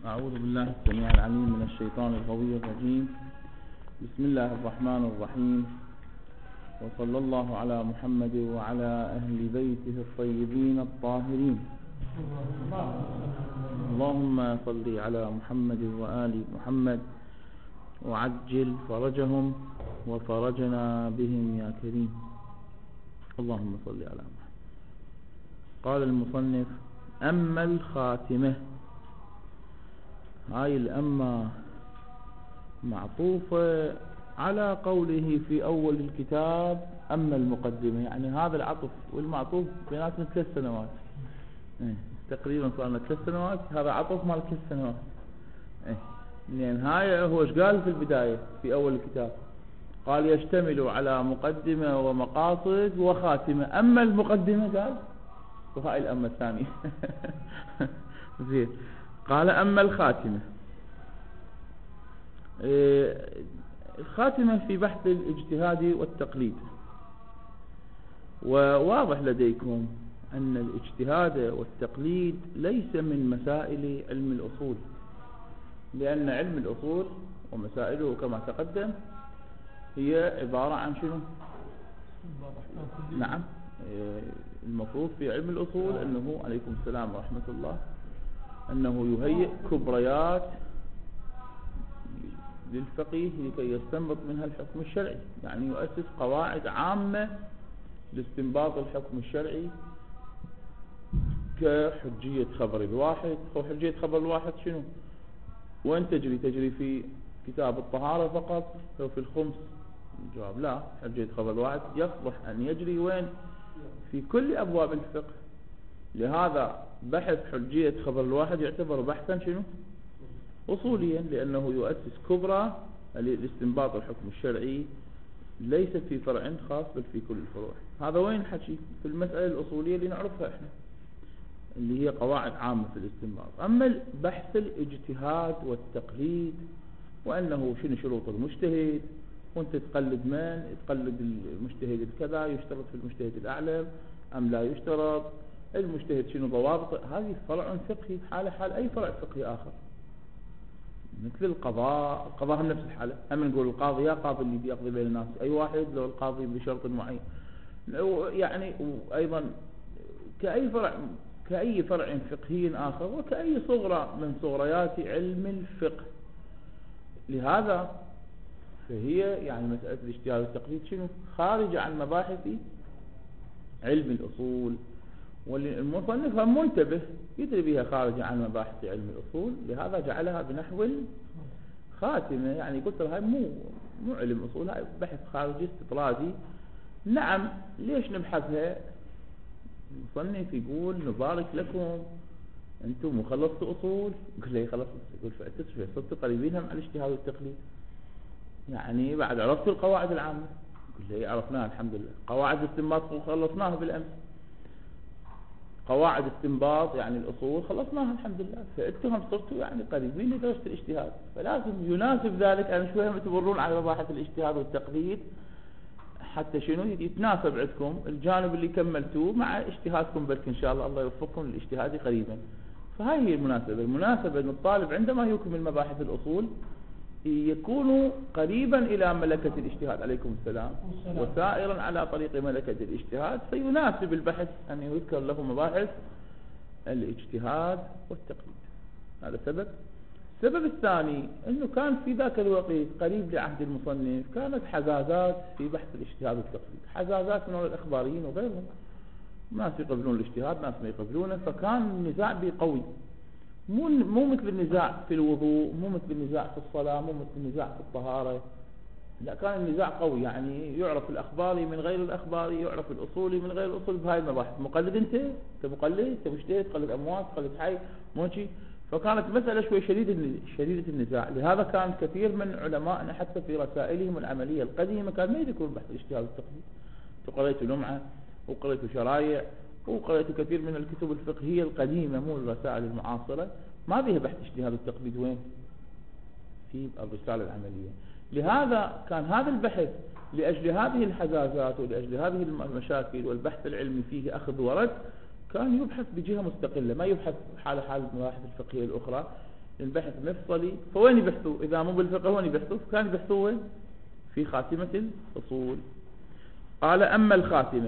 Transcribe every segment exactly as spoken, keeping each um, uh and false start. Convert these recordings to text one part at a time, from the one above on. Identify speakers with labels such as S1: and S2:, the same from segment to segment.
S1: أعوذ بالله السميع العليم من الشيطان القوي الرجيم. بسم الله الرحمن الرحيم، وصلى الله على محمد وعلى أهل بيته الطيبين الطاهرين. اللهم صل على محمد وآل محمد وعجل فرجهم وفرجنا بهم يا كريم. اللهم صل على محمد. قال المصنف: أما الخاتمة. هاي الأمة معطوفة على قوله في أول الكتاب أما المقدمة، يعني هذا العطف والمعطوف بيناتنا ثلاث سنوات تقريبا، صار لنا ثلاث سنوات. هذا عطف مال ثلاث سنوات. لأن هاي هو ايش قال في البداية في أول الكتاب؟ قال يشتمل على مقدمة ومقاصد وخاتمة. أما المقدمة قال وهاي الأمة الثانية. زين. قال أما الخاتمة. الخاتمة في بحث الاجتهاد والتقليد، وواضح لديكم أن الاجتهاد والتقليد ليس من مسائل علم الأصول، لأن علم الأصول ومسائله كما تقدم هي عبارة عن شنو؟ نعم، المفروض في علم الأصول أنه عليكم السلام ورحمة الله أنه يهيئ كبريات للفقيه لكي يستنبط منها الحكم الشرعي، يعني يؤسس قواعد عامة لاستنباط الحكم الشرعي، كحجية خبر الواحد. وحجية خبر الواحد شنو؟ وين تجري؟ تجري في كتاب الطهارة فقط أو في الخمس؟ الجواب لا، حجية خبر الواحد يصلح أن يجري وين؟ في كل أبواب الفقه. لهذا بحث حجية خبر الواحد يعتبر بحثا شنو؟ أصوليا، لأنه يؤسس كبرى لاستنباط الحكم الشرعي، ليس في فرع خاص بل في كل الفروع. هذا وين حكي؟ في المسألة الأصولية اللي نعرفها احنا، اللي هي قواعد عامة في الاستنباط. أما بحث الاجتهاد والتقليد، وأنه شنو شروط المجتهد، وانت تقلد من؟ تقلد المجتهد الكذا، يشترط في المجتهد الأعلم أم لا يشترط؟ المجتهد شنو ضوابط؟ هذه فرع فقهي حال حال أي فرع فقهي آخر. مثل القضاء، القضاء هم نفس الحالة. هم نقول القاضي يا قاضي اللي بيقضي بين الناس، أي واحد لو القاضي بشرط معين. يعني أيضا كأي فرع كأي فرع فقهي آخر، وكأي صغرى من صغريات علم الفقه. لهذا فهي يعني مسألة الاجتهاد والتقليد شنو؟ خارجة عن مباحث علم الأصول، والمصنف منتبه يدري بها خارجة عن مباحث علم الأصول، لهذا جعلها بنحو الخاتمة. يعني قلت لها مو مو علم أصول، هاي بحث خارجي استطرادي. نعم، ليش نبحثها؟ المصنف يقول نبارك لكم أنتم خلصتوا أصول. يقول لي خلصت، يقول فأنتم صرتوا قريبين هم على الاجتهاد والتقليد، يعني بعد عرفتوا القواعد العامة. يقول لي عرفناها الحمد لله. قواعد الاستنباط خلصناها بالأمس، قواعد استنباط يعني الأصول خلصناها الحمد لله. فأنتم صرتوا يعني قريبين لدرجة الاجتهاد، فلازم يناسب ذلك أن شوية تمرون على مباحث الاجتهاد والتقليد، حتى شنو يتناسب عندكم الجانب اللي كملتوه مع اجتهادكم، بلك إن شاء الله الله يوفقكم للاجتهاد قريبا. فهاي هي المناسبة. المناسبة أن الطالب عندما يكمل مباحث الأصول يكون قريبا إلى ملكة الاجتهاد عليكم السلام، وسائرا على طريق ملكة الاجتهاد، فيناسب البحث أن يذكر له مباحث الاجتهاد والتقليد. هذا سبب. السبب الثاني أنه كان في ذاك الوقت قريب لعهد المصنف كانت حزازات في بحث الاجتهاد والتقليد، حزازات من الإخباريين وغيرهم، ناس يقبلون الاجتهاد ناس ما يقبلونه، فكان النزاع بقوي. مو مو مثل النزاع في الوضوء، مو مثل النزاع في الصلاة، مو مثل النزاع في الطهارة. لا، كان النزاع قوي، يعني يعرف الأخباري من غير الأخباري، يعرف الأصولي من غير الأصول بهاي المباحث. مقلد أنت، أنت مقلد، أنت مجتهد، تقلد أموات، تقلد حي، موشي. فكانت مسألة شوي شديدة شديدة النزاع. لهذا كان كثير من علمائنا حتى في رسائلهم العملية القديمة كان ما يذكرون بحث الاجتهاد والتقليد. قريت لمعة وقريت شرايع وقرأت كثير من الكتب الفقهية القديمة، مو الرسائل المعاصرة، ما بيها بحث اجتهاد التقليد. وين؟ في الرسالة العملية. لهذا كان هذا البحث لأجل هذه الحزازات ولأجل هذه المشاكل والبحث العلمي فيه أخذ ورد، كان يبحث بجهة مستقلة، ما يبحث حال حال المباحث الفقهية الأخرى. البحث مفصلي، فوين يبحثوا؟ إذا مو بالفقه وين يبحثوا؟ كان يبحثوا وين؟ في خاتمة الأصول. قال أما الخاتمة،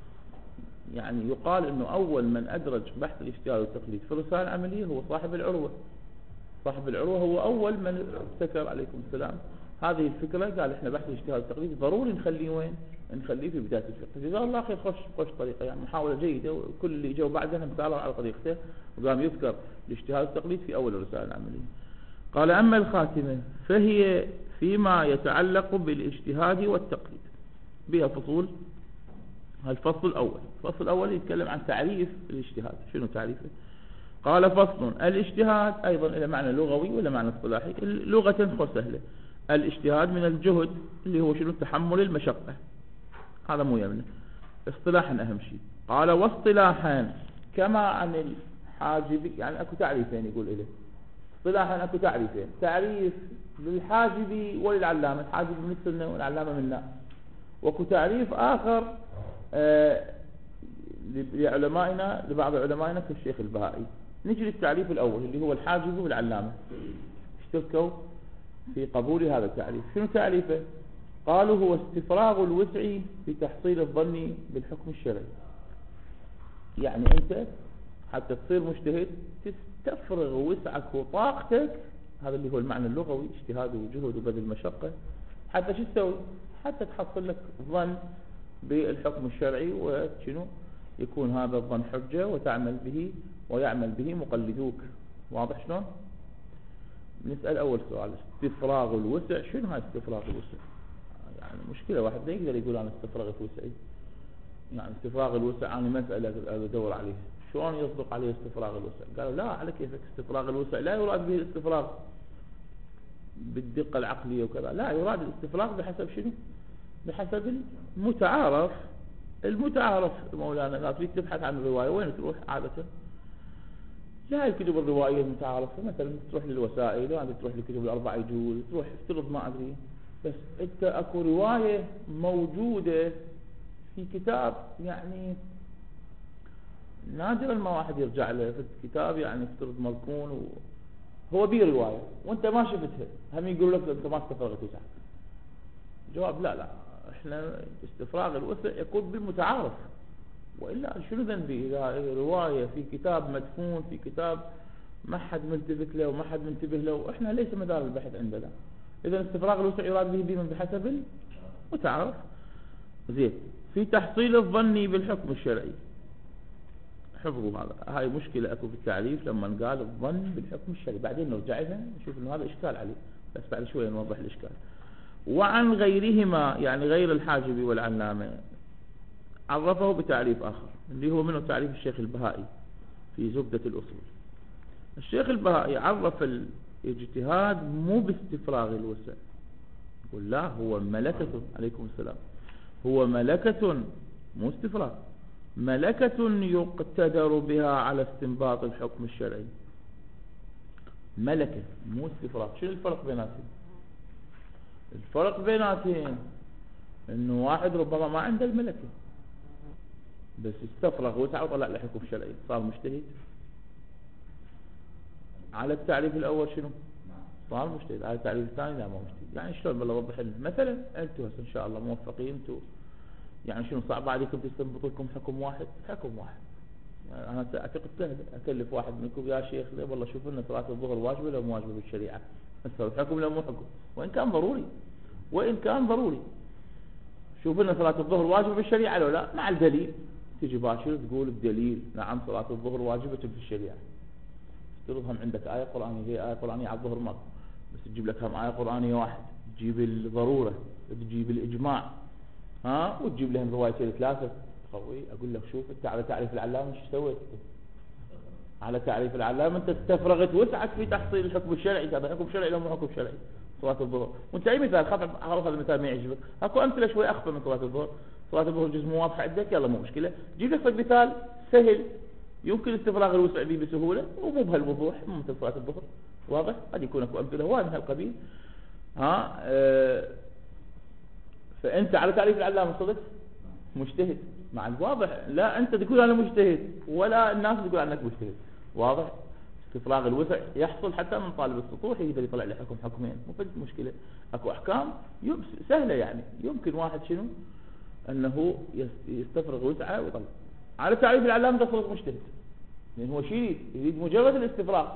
S1: يعني يقال أنه أول من أدرج بحث الاجتهاد والتقليد في الرسالة العملية هو صاحب العروة. صاحب العروة هو أول من ابتكر عليكم السلام هذه الفكرة، قال إحنا بحث الاجتهاد والتقليد ضروري نخليه وين؟ نخليه في بداية الفقه. جزاه الله خير، خوش خوش طريقة، يعني محاولة جيدة، وكل اللي جو بعدها مساروا على طريقته، وقام يذكر الاجتهاد والتقليد في أول الرسالة العملية. قال أما الخاتمة فهي فيما يتعلق بالاجتهاد والتقليد، بها فصول. الفصل الأول، الفصل الأول يتكلم عن تعريف الاجتهاد. شنو تعريفه؟ قال فصل: الاجتهاد أيضا إلى معنى لغوي ولا معنى اصطلاحي؟ لغة خو سهلة. الاجتهاد من الجهد اللي هو شنو؟ تحمل المشقة، هذا مو يمنع. اصطلاحا أهم شيء. قال واصطلاحا كما عن الحاجب، يعني أكو تعريفين يقول إليه. اصطلاحا أكو تعريفين، تعريف للحاجب وللعلامة، الحاجب مثلنا والعلامة منا. وكو تعريف آخر آه لعلمائنا، لبعض علمائنا كالشيخ البهائي. نجي للتعريف الأول اللي هو الحاجب والعلامة، اشتركوا في قبول هذا التعريف. شنو تعريفه؟ قالوا هو استفراغ الوسع في تحصيل الظن بالحكم الشرعي. يعني أنت حتى تصير مجتهد تستفرغ وسعك وطاقتك، هذا اللي هو المعنى اللغوي، اجتهاد وجهد وبذل مشقة، حتى شو تسوي؟ حتى تحصل لك ظن بالحكم الشرعي، وشنو يكون هذا الظن حجة وتعمل به ويعمل به مقلدوك. واضح شلون؟ نسأل أول سؤال: استفراغ الوسع، شنو هاي استفراغ الوسع؟ يعني مشكلة، واحد لا يقدر يقول أنا استفرغت وسعي. يعني استفراغ الوسع أنا مسألة أدور عليه، شلون يصدق عليه استفراغ الوسع؟ قالوا لا، على كيفك، استفراغ الوسع لا يراد به الاستفراغ بالدقة العقلية وكذا، لا، يراد الاستفراغ بحسب شنو؟ بحسب المتعارف. المتعارف مولانا، لا تريد تبحث عن الرواية وين تروح عادة؟ لا، الكتب الروائية المتعارفة مثلا تروح للوسائل، وعندك تروح لكتب الأربع يجوز، تروح افترض ما أدري، بس انت اكو رواية موجودة في كتاب، يعني نادرا ما واحد يرجع له في كتاب، يعني افترض مركون وهو بيه رواية وانت ما شفتها، هم يقول لك انت ما استفرغت وسعك. جواب: لا لا، احنا استفراغ الوسع يكون بالمتعارف، وإلا شنو ذنبي إذا رواية في كتاب مدفون، في كتاب ما حد منتبه له وما حد منتبه له، احنا ليس مدار البحث عندنا. إذا استفراغ الوسع يراد به بمن؟ بحسب المتعارف. زين. في تحصيل الظن بالحكم الشرعي، حفظوا هذا، هاي مشكلة اكو في التعريف لما قال الظن بالحكم الشرعي، بعدين نرجع لها نشوف انه هذا اشكال عليه، بس بعد شوية نوضح الاشكال. وعن غيرهما، يعني غير الحاجب والعلامة، عرفه بتعريف آخر اللي هو منه تعريف الشيخ البهائي في زبدة الأصول. الشيخ البهائي عرف الاجتهاد مو باستفراغ الوسع، يقول لا، هو ملكة، عليكم السلام، هو ملكة مو استفراغ، ملكة يقتدر بها على استنباط الحكم الشرعي. ملكة مو استفراغ. شو الفرق بيناتهم؟ الفرق بيناتهم انه واحد ربما ما عنده الملكة بس استفرغ وسع وطلع له حكم شرعي، صار مجتهد. على التعريف الاول شنو؟ صار مجتهد. على التعريف الثاني لا، ما مجتهد. يعني شلون؟ بالله وضح لنا. مثلا انتم ان شاء الله موفقين، انتم يعني شنو صعب عليكم تستنبطوا لكم حكم واحد؟ حكم واحد. يعني انا اعتقد سهل، اكلف واحد منكم يا شيخ ليه والله شوف لنا صلاه الظهر واجبه ولا مو واجبه بالشريعه، نسوي حكم ولا مو حكم، وان كان ضروري، وان كان ضروري شوف لنا صلاه الظهر واجبه بالشريعه لو لا، مع الدليل. تجي باشر تقول الدليل نعم صلاه الظهر واجبه في الشريعه، تفترضهم عندك ايه قرانيه، هي ايه قرانيه على الظهر ماكو، بس تجيب لك هم ايه قرانيه واحد، تجيب الضروره، تجيب الاجماع، ها، وتجيب لهم روايتين ثلاثه قوي. اقول لك شوف انت على تعريف العلامه ايش سويت؟ على تعريف العلامه انت استفرغت وسعك في تحصيل الحكم الشرعي. هذا حكم شرعي لو مو حكم شرعي صلاه الظهر. وانت اي مثال خاف خلاص هذا المثال ما يعجبك، اكو امثله شوي اخفى من صلاه الظهر. صلاه الظهر جزء مو واضحه عندك، يلا مو مشكله، جيب لك مثال سهل يمكن استفراغ الوسع به بسهوله ومو بهالوضوح، مو مثل صلاه الظهر. واضح؟ قد يكون اكو امثله هواي من هالقبيل. ها اه فانت على تعريف العلامه صدق مجتهد مع الواضح. لا انت تقول انا مجتهد ولا الناس تقول عنك مجتهد. واضح؟ استفراغ الوسع يحصل حتى من طالب السطوح يقدر يطلع له حكم حكمين، مو بس مشكلة. اكو احكام سهلة يعني يمكن واحد شنو انه يستفرغ وسعه ويطلع على تعريف العلامة تصرف مجتهد، لان هو شيء يريد مجرد الاستفراغ.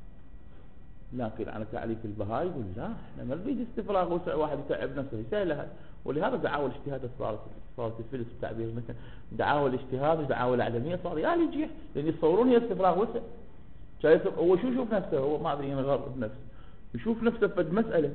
S1: لكن على تعريف البهاء يقول لا احنا ما نريد استفراغ وسع واحد يتعب نفسه، سهله هاي. ولهذا دعاوى الاجتهاد صارت صارت الفلس بتعبير مثلا دعاوى الاجتهاد ودعاوى العلميه صار يا يجيح، لان يصورون هي استفراغ وسع. شايف هو شو يشوف نفسه، هو ما ادري ينغر بنفسه، يشوف نفسه فد مساله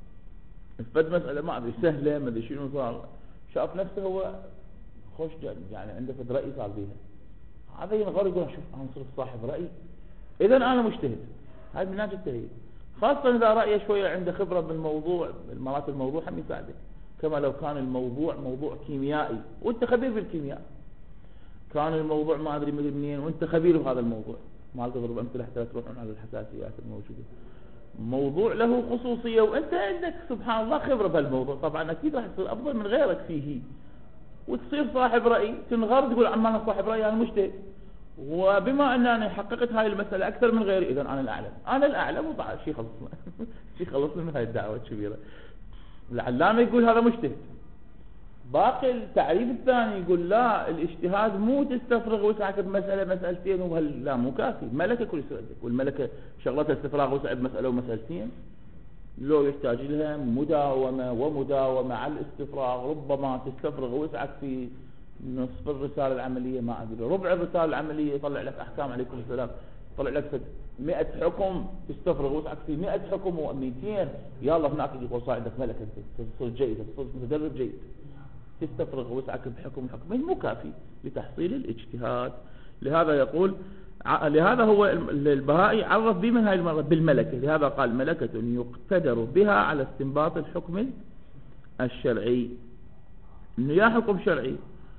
S1: فد مساله ما ادري سهله ما ادري شنو صار، شاف نفسه هو خوش يعني عنده فد راي صار بيها، هذا ينغر يقول شوف انا صرت صاحب راي اذا انا مجتهد. هاي من ناحيه التهيئ، خاصه اذا رايه شويه عنده خبره بالموضوع، مرات الموضوع هم يساعدك، كما لو كان الموضوع موضوع كيميائي وانت خبير بالكيمياء، كان الموضوع ما ادري من منين وانت خبير بهذا الموضوع، ما تضرب امثله حتى تروحون على الحساسيات الموجوده، موضوع له خصوصيه وانت عندك سبحان الله خبره بهالموضوع، طبعا اكيد راح تصير افضل من غيرك فيه، وتصير صاحب راي، تنغر تقول عم انا صاحب راي انا مجتهد، وبما ان انا حققت هاي المساله اكثر من غيري اذا انا الاعلم، انا الاعلم وطبعا شيء خلصنا شيء خلصنا من هاي الدعوه الكبيره. العلامه يقول هذا مجتهد. باقي التعريف الثاني يقول لا الاجتهاد مو تستفرغ وسعك بمساله مسالتين وهل لا مو كافي، ملكه كل شيء عندك، والملكه شغلتها استفراغ وسع بمساله ومسالتين، لو يحتاج لها مداومه ومداومه على الاستفراغ، ربما تستفرغ وسعك في نصف الرسالة العملية ما أدري ربع الرسالة العملية يطلع لك أحكام عليكم السلام، يطلع لك مئة حكم تستفرغ وسعك في مئة حكم ومئتين، يلا هناك يقول صار عندك ملكة تصير جيد تصير متدرب جيد، تستفرغ وسعك بحكم حكمين مو كافي لتحصيل الاجتهاد. لهذا يقول لهذا هو البهائي عرف بمن هاي المرة بالملكة، لهذا قال ملكة يقتدر بها على استنباط الحكم الشرعي. انه يا حكم شرعي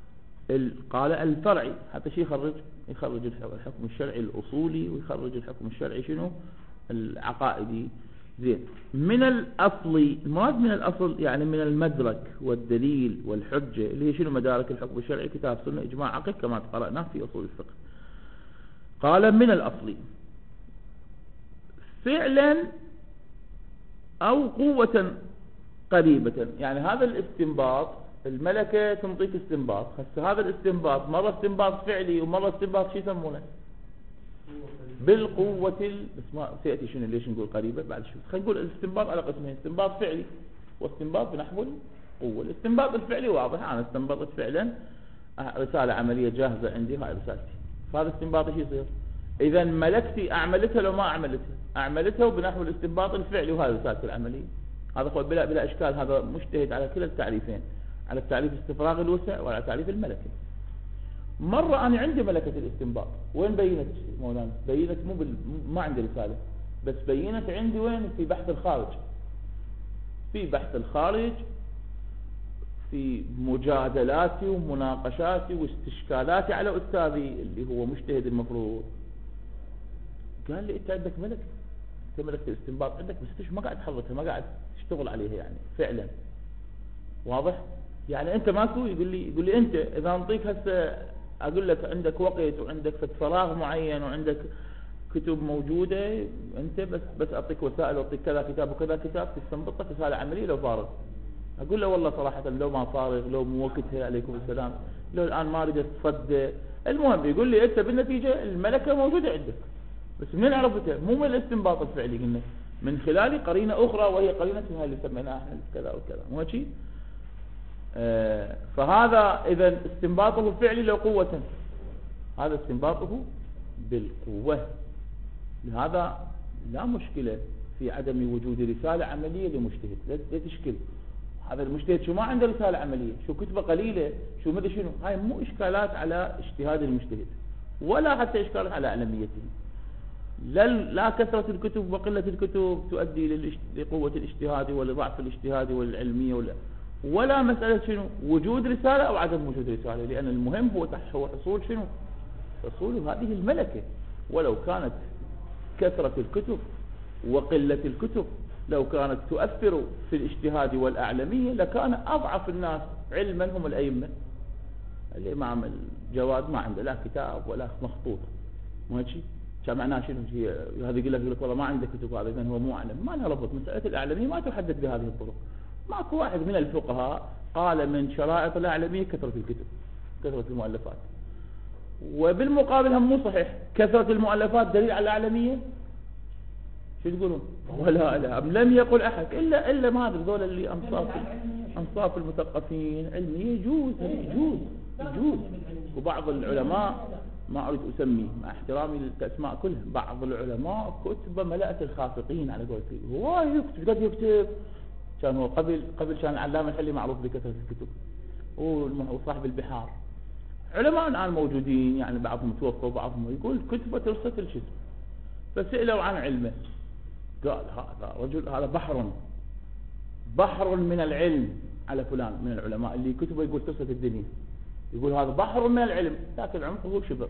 S1: قال الفرعي، حتى شيء يخرج يخرج الحكم الشرعي الأصولي ويخرج الحكم الشرعي شنو العقائدي. زين من الأصل، المراد من الأصل يعني من المدرك والدليل والحجة اللي هي شنو مدارك الحكم الشرعي كتاب سنة إجماع عقل كما قرأناه في أصول الفقه. قال من الأصل فعلا أو قوة قريبة، يعني هذا الاستنباط الملكة تنطيك استنباط، هسه هذا الاستنباط مرة استنباط فعلي ومرة استنباط شو يسمونه بالقوة ال... بس ما سيأتي شنو ليش نقول قريبة بعد شوي. خلينا نقول الاستنباط على قسمين، استنباط فعلي واستنباط بنحو القوة. الاستنباط الفعلي واضح، انا استنبطت فعلا رسالة عملية جاهزة عندي هاي رسالتي، فهذا استنباط ايش يصير اذا ملكتي اعملتها لو ما اعملتها اعملتها وبنحو الاستنباط الفعلي وهذه رسالتي العملية. هذا هو بلا بلا اشكال، هذا مجتهد على كلا التعريفين، على التعريف استفراغ الوسع وعلى تعريف الملكة. مرة أنا عندي ملكة الاستنباط، وين بينت مولانا؟ بينت مو بال... ما عندي رسالة، بس بينت عندي وين؟ في بحث الخارج، في بحث الخارج، في مجادلاتي ومناقشاتي واستشكالاتي على أستاذي اللي هو مجتهد المفروض. قال لي أنت عندك ملكة، أنت ملكة الاستنباط عندك، بس ما قاعد تحركها ما قاعد تشتغل عليها يعني فعلا. واضح؟ يعني انت ماكو يقول لي يقول لي انت اذا انطيك هسه اقول لك عندك وقت وعندك فراغ معين وعندك كتب موجوده، انت بس بس اعطيك وسائل واعطيك كذا كتاب وكذا كتاب تستنبطه رساله عمليه لو فارغ. اقول له والله صراحه لو ما فارغ لو مو وقتها عليكم السلام لو الان ما اريد اتصدى، المهم يقول لي انت بالنتيجه الملكه موجوده عندك، بس منين عرفتها؟ مو من الاستنباط الفعلي، قلنا من خلال قرينه اخرى وهي قرينه هاي اللي سميناها احنا كذا وكذا، مو هيك؟ آه فهذا اذا استنباطه الفعلي له قوة، هذا استنباطه بالقوة. لهذا لا مشكلة في عدم وجود رسالة عملية لمجتهد، لا تشكل. هذا المجتهد شو ما عنده رسالة عملية، شو كتبه قليلة، شو مدري شنو، هاي مو اشكالات على اجتهاد المجتهد ولا حتى اشكالات على اعلاميته. لا لا كثرة الكتب وقلة الكتب تؤدي لقوة الاجتهاد ولضعف الاجتهاد والعلمية ولا ولا مسألة شنو وجود رسالة أو عدم وجود رسالة، لأن المهم هو هو حصول شنو حصول هذه الملكة. ولو كانت كثرة الكتب وقلة الكتب لو كانت تؤثر في الاجتهاد والأعلمية لكان أضعف الناس علما هم الأئمة. الإمام الجواد ما عنده لا كتاب ولا مخطوط، ماشي كان معناه شنو هي هذا يقول لك يقول لك والله ما عنده كتب هذا اذا هو مو اعلم. ما لها ربط. مساله الاعلميه ما تحدد بهذه الطرق. ماكو واحد من الفقهاء قال من شرائط الاعلميه كثره الكتب كثره المؤلفات. وبالمقابل هم مو صحيح كثره المؤلفات دليل على الاعلميه. شو تقولون؟ ولا لا لم يقل احد الا الا ما ادري ذول اللي انصاف انصاف المثقفين علميه يجوز يجوز يجوز. وبعض العلماء ما أريد أسمي مع احترامي للأسماء كلها، بعض العلماء كتب ملأت الخافقين على قولتي. هو يكتب قد يكتب. كان هو قبل قبل كان العلامة الحلي معروف بكثرة الكتب وصاحب البحار. علماء الآن موجودين يعني بعضهم توفوا وبعضهم يقول كتبة رصة الجسم. فسئلوا عن علمه قال هذا رجل هذا بحر بحر من العلم على فلان من العلماء اللي كتبه يقول ترصة الدنيا. يقول هذا بحر من العلم لكن عمقه شبر.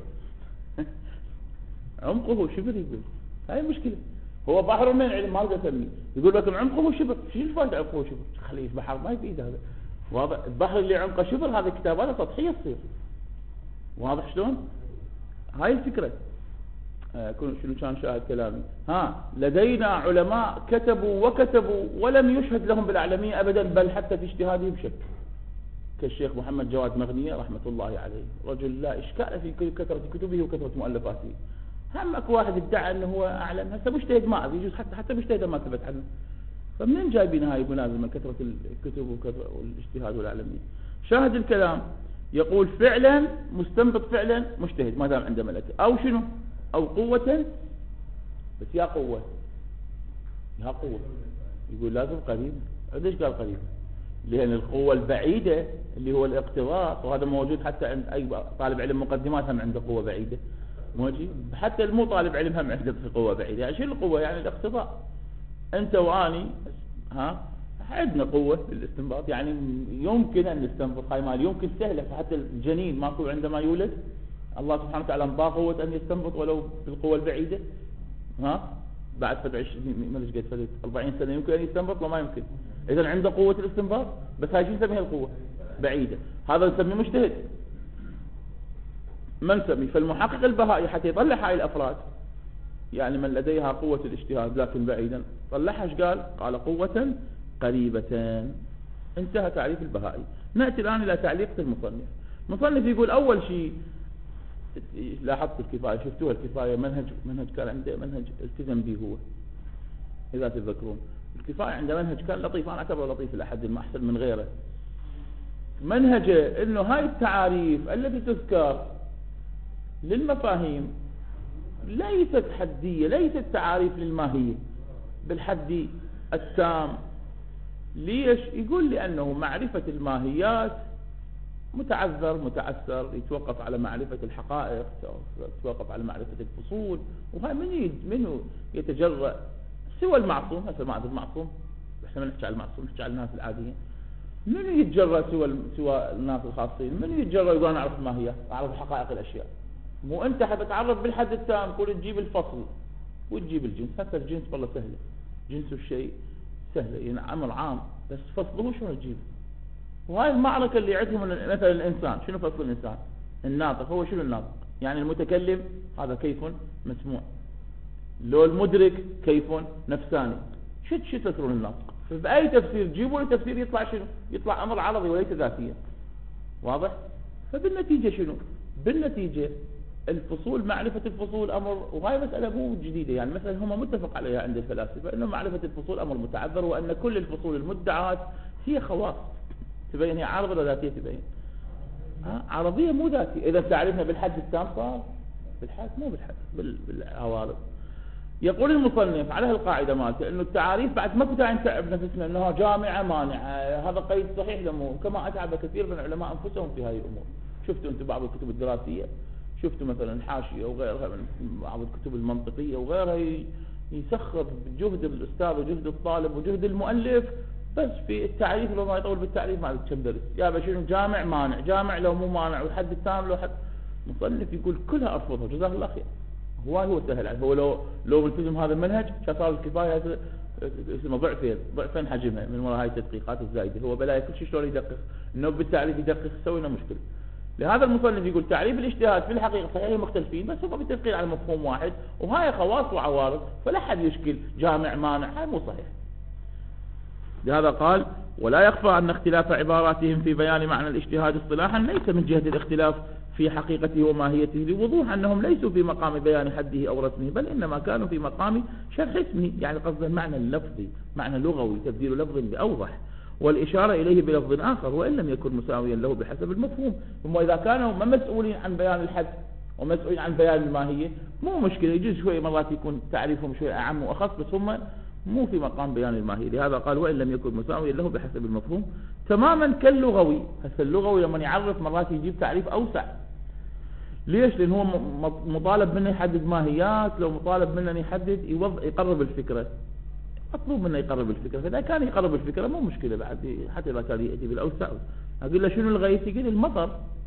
S1: عمقه شبر يقول هاي مشكلة. هو بحر من العلم ما أقدر أسميه. يقول لكن عمقه شبر. شو الفائدة عمقه شبر؟ خليه بحر ما يفيد هذا. واضح البحر اللي عمقه شبر هذا كتابات سطحية تصير. واضح شلون؟ هاي الفكرة. آه شنو كان شاهد كلامي. ها لدينا علماء كتبوا وكتبوا ولم يشهد لهم بالأعلمية أبدا بل حتى في اجتهادهم بشك. كالشيخ محمد جواد مغنية رحمة الله عليه رجل لا إشكال في كثرة كتبه وكثرة مؤلفاته. هم اكو واحد ادعى انه هو اعلم هسه مجتهد ما ادري يجوز حتى حتى مجتهد ما ثبت عنه. فمنين جايبين هاي منازل من كثرة الكتب وكثرة والاجتهاد والعلمية. شاهد الكلام يقول فعلا مستنبط فعلا مجتهد ما دام عنده ملكة او شنو او قوة. بس يا قوة يا قوة يقول لازم قريب. ليش قال قريب؟ لأن القوة البعيدة اللي هو الاقتضاء وهذا موجود حتى عند أي طالب علم مقدمات هم عنده قوة بعيدة موجود. حتى المو طالب علم هم عنده قوة بعيدة. يعني شو القوة؟ يعني الاقتضاء. أنت وأني ها عندنا قوة للاستنباط يعني يمكن أن نستنبط هاي مال يمكن سهلة. فحتى الجنين ماكو عندما يولد الله سبحانه وتعالى انطاه قوة أن يستنبط ولو بالقوة البعيدة. ها بعد فد عشرين ما ليش قد فد أربعين سنة يمكن أن يستنبط. وما يمكن. إذا عنده قوة الاستنباط بس هاي شو نسميها القوة بعيدة. هذا نسميه مجتهد ما نسميه. فالمحقق البهائي حتى يطلع هاي الأفراد يعني من لديها قوة الاجتهاد لكن بعيدا طلعها ايش قال؟ قال قوة قريبة. انتهى تعريف البهائي. نأتي الآن إلى تعليق المصنف. المصنف يقول أول شيء لاحظت الكفاية شفتوها الكفاية منهج منهج كان عنده منهج التزم به هو إذا تذكرون. الكفاية عند منهج كان لطيف. أنا أعتبره لطيف لأحد ما أحسن من غيره. منهجه إنه هاي التعاريف التي تذكر للمفاهيم ليست حدية ليست تعاريف للماهية بالحد التام. ليش؟ يقول لأنه معرفة الماهيات متعذر متعسر يتوقف على معرفة الحقائق يتوقف على معرفة الفصول. وهاي من منه يتجرأ سوى المعصوم. هسه ما أدري المعصوم احنا ما نحكي على المعصوم نحكي على الناس العاديين. من يتجرأ سوى سوى الناس الخاصين؟ من يتجرأ يقول أنا أعرف الماهيات أعرف حقائق الأشياء؟ مو أنت حتتعرف بالحد التام قول تجيب الفصل وتجيب الجنس. هسه الجنس والله سهلة جنس الشيء سهلة يعني أمر عام بس فصله شنو تجيب؟ وهاي المعركة اللي عندهم مثلا الإنسان شنو فصل الإنسان؟ الناطق هو شنو الناطق؟ يعني المتكلم هذا كيف مسموع. لو المدرك كيف نفساني. شو شو تفسرون الناطق؟ فبأي تفسير جيبوا لي تفسير يطلع شنو؟ يطلع أمر عرضي وليس ذاتيا. واضح؟ فبالنتيجة شنو؟ بالنتيجة الفصول معرفة الفصول أمر وهاي مسألة مو جديدة يعني مثلا هم متفق عليها عند الفلاسفة إنه معرفة الفصول أمر متعذر وأن كل الفصول المدعاة هي خواص تبين هي عارضة ولا ذاتية تبين. ها عرضية مو ذاتية. إذا تعرفنا بالحد التام صار بالحد مو بالحد بالعوارض. يقول المصنف على هالقاعدة مالته إنه التعاريف بعد ما كنت نتعب نفسنا إنها جامعة مانعة. هذا قيد صحيح لمو كما أتعب كثير من العلماء أنفسهم في هذه الأمور. شفتوا أنتم بعض الكتب الدراسية شفتوا مثلا الحاشية وغيرها من بعض الكتب المنطقية وغيرها يسخر جهد الأستاذ وجهد الطالب وجهد المؤلف بس في التعريف. لو ما يطول بالتعريف ما عندك كم درس يا بشير جامع مانع جامع لو مو مانع والحد التام لو حد. مصنف يقول كلها أرفضها جزاه الله خير. هو هو سهل عليه. هو لو لو ملتزم هذا المنهج صار الكفاية اسمه ضعفين ضعفين حجمها من وراء هاي التدقيقات الزايدة. هو بلا كل شيء شلون يدقق انه بالتعريف يدقق سوينا مشكلة. لهذا المصنف يقول تعريف الاجتهاد في الحقيقة صحيح مختلفين بس هم متفقين على مفهوم واحد، وهاي خواص وعوارض، فلا حد يشكل جامع مانع، هاي مو صحيح. لهذا قال ولا يخفى أن اختلاف عباراتهم في بيان معنى الاجتهاد اصطلاحا ليس من جهة الاختلاف في حقيقته وماهيته، لوضوح أنهم ليسوا في مقام بيان حده أو رسمه، بل إنما كانوا في مقام شرح اسمه، يعني قصد المعنى اللفظي، معنى لغوي، تبديل لفظ بأوضح، والإشارة إليه بلفظ آخر وإن لم يكن مساويا له بحسب المفهوم. ثم إذا كانوا ما مسؤولين عن بيان الحد ومسؤولين عن بيان الماهية مو مشكلة، يجوز شوي مرات يكون تعريفهم شوي أعم وأخص، بس هم مو في مقام بيان الماهية. لهذا قال وإن لم يكن مساويا له بحسب المفهوم تماما كاللغوي. هسه اللغوي لما يعرف مرات يجيب تعريف أوسع. ليش؟ لأن هو مطالب منه يحدد ماهيات، لو مطالب منه يحدد يوض... يقرب الفكرة، مطلوب منه يقرب الفكرة، فإذا كان يقرب الفكرة مو مشكلة بعد، حتى إذا كان يأتي بالأوسع. أقول له شنو الغيث؟ يقول المطر.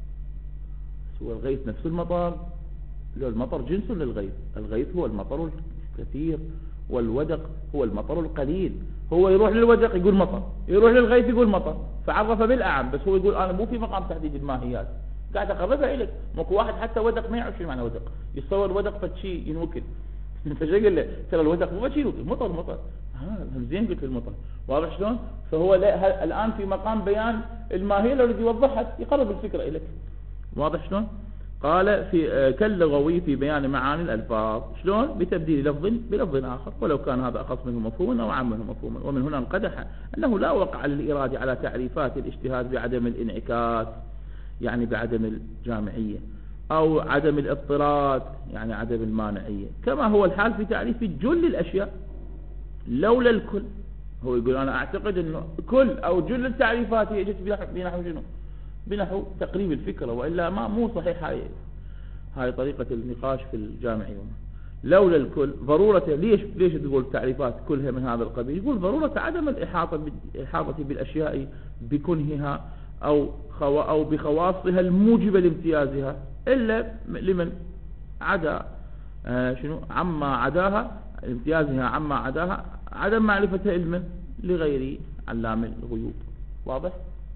S1: هو الغيث نفس المطر؟ لو المطر جنس للغيث، الغيث هو المطر الكثير والودق هو المطر القليل. هو يروح للودق يقول مطر، يروح للغيث يقول مطر، فعرف بالأعم، بس هو يقول أنا مو في مقام تحديد الماهيات، قاعد أقربها إليك. ماكو واحد حتى ودق ما يعرف شو معنى ودق، يتصور ودق فشي ينوكل فشي يقول له ترى الودق مو فشي ينوكل، مطر مطر. ها زين قلت المطر، واضح شلون؟ فهو الآن في مقام بيان الماهية، لو يريد يوضحها يقرب الفكرة إليك، واضح شلون؟ قال في كاللغوي في بيان معاني الألفاظ، شلون؟ بتبديل لفظ بلفظ آخر، ولو كان هذا أخص منه مفهوما أو عام منه مفهوما. ومن هنا انقدح أنه لا وقع للإرادة على تعريفات الاجتهاد بعدم الانعكاس، يعني بعدم الجامعية، أو عدم الاضطراد، يعني عدم المانعية، كما هو الحال في تعريف جل الأشياء لولا الكل. هو يقول أنا أعتقد أنه كل أو جل التعريفات هي جت بنحو شنو؟ بنحو تقريب الفكرة، وإلا ما مو صحيح. هاي هاي طريقة النقاش في الجامعي. لولا الكل ضرورة، ليش ليش تقول التعريفات كلها من هذا القبيل؟ يقول ضرورة عدم الإحاطة بالإحاطة بالأشياء بكنهها أو خو أو بخواصها الموجبة لامتيازها، إلا لمن عدا آه شنو عما عداها، امتيازها عما عداها، عدم معرفة علم لغير علام الغيوب. واضح؟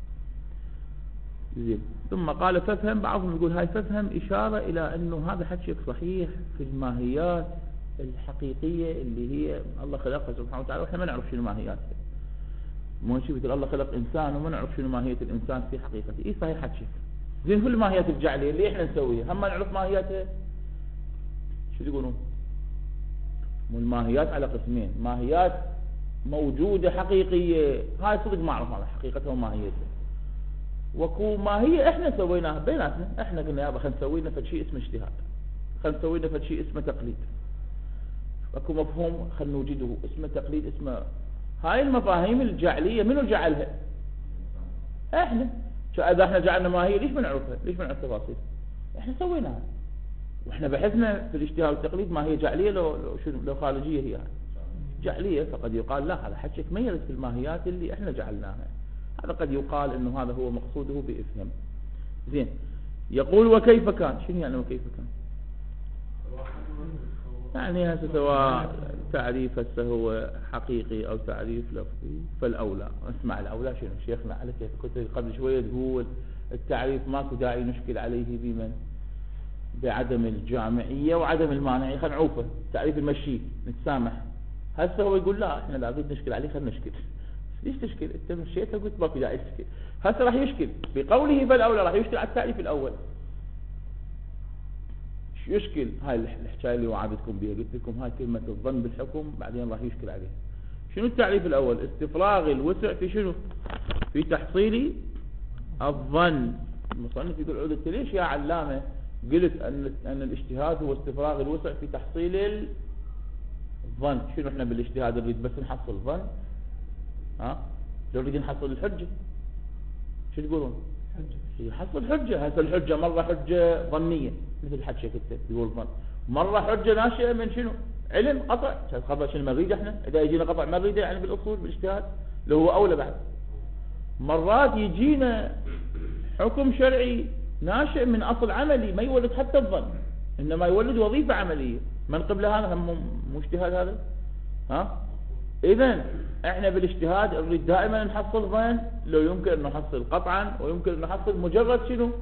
S1: زين. ثم قال فافهم، بعضهم يقول هاي فافهم إشارة إلى أنه هذا حكيك صحيح في الماهيات الحقيقية اللي هي الله خلقها سبحانه وتعالى، وإحنا ما نعرف شنو ماهياتها. مو نشوف مثل الله خلق إنسان وما نعرف شنو ماهية الإنسان في حقيقته. إيه صحيح حكيك. زين، كل الماهيات الجعلية اللي إحنا نسويها هم ما نعرف ماهياتها. شو يقولون؟ والماهيات على قسمين، ماهيات موجودة حقيقية، هاي صدق ما أعرف حقيقتها وماهيتها، وكو ما هي احنا سويناها بيناتنا. احنا قلنا يابا خلينا نسوي لنا فد شيء اسمه اجتهاد، خلينا نسوي لنا فد شيء اسمه تقليد، اكو مفهوم خلينا نوجده اسمه تقليد، اسمه. هاي المفاهيم الجعليه منو جعلها؟ احنا. اذا احنا جعلنا ما هي ليش ما نعرفها؟ ليش ما نعرف تفاصيل؟ احنا سويناها، واحنا بحثنا في الاجتهاد والتقليد ما هي جعليه لو لو شنو لو خارجيه هي جعليه، فقد يقال لا هذا حكيك ما يرد في الماهيات اللي احنا جعلناها. هذا قد يقال انه هذا هو مقصوده بإفهم. زين. يقول وكيف كان؟ شنو يعني وكيف كان؟ يعني هسه سواء تعريف هسه هو حقيقي او تعريف لفظي، فالاولى اسمع الاولى شنو شيخنا على كيف كنت قبل شويه تقول التعريف ماكو داعي نشكل عليه بمن؟ بعدم الجامعيه وعدم المانعيه، خلينا نعوفه تعريف المشي نتسامح. هسه هو يقول لا احنا لا نريد نشكل عليه، خلينا نشكل. ليش تشكل؟ انت مشيت قلت ماكو داعي تشكل. هسه راح يشكل بقوله فالاولى، راح يشكل على التعريف الاول. شو يشكل؟ هاي الحكايه اللي وعدتكم بها، قلت لكم هاي كلمه الظن بالحكم بعدين راح يشكل عليه. شنو التعريف الاول؟ استفراغ الوسع في شنو؟ في تحصيل الظن. المصنف يقول عودت ليش يا علامه قلت ان ان الاجتهاد هو استفراغ الوسع في تحصيل الظن؟ شنو احنا بالاجتهاد نريد بس نحصل الظن؟ ها؟ لو نريد نحصل الحجة شو تقولون؟ حجة. يحصل حجة. هسه الحجة مرة حجة ظنية مثل حكي كنت يقول ظن، مرة حجة ناشئة من شنو؟ علم قطع. قطع شنو ما نريد احنا؟ اذا يجينا قطع ما نريده يعني بالاصول بالاجتهاد اللي هو اولى بعد. مرات يجينا حكم شرعي ناشئ من اصل عملي ما يولد حتى الظن، انما يولد وظيفة عملية، من قبل هذا هم مو اجتهاد هذا؟ ها؟ إذن احنا بالاجتهاد نريد دائما نحصل ظن، لو يمكن ان نحصل قطعا ويمكن ان نحصل مجرد شنو؟